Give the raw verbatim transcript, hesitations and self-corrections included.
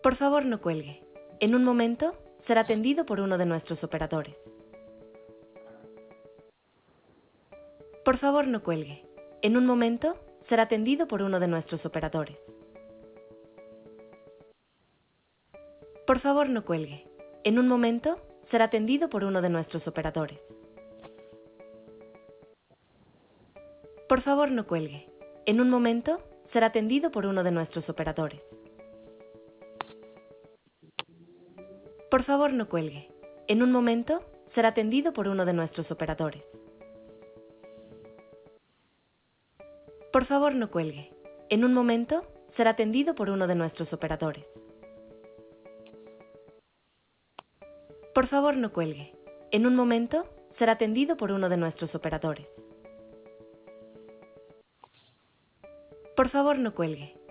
Por favor, no cuelgue. En un momento será atendido por uno de nuestros operadores. Por favor, no cuelgue. En un momento será atendido por uno de nuestros operadores. Por favor, no cuelgue. En un momento será atendido por uno de nuestros operadores. Por favor, no cuelgue. En un momento será atendido por uno de nuestros operadores. Por favor, no cuelgue. En un momento será atendido por uno de nuestros operadores. Por favor, no cuelgue. En un momento será atendido por uno de nuestros operadores. Por favor, no cuelgue. En un momento será atendido por uno de nuestros operadores. Por favor, no cuelgue.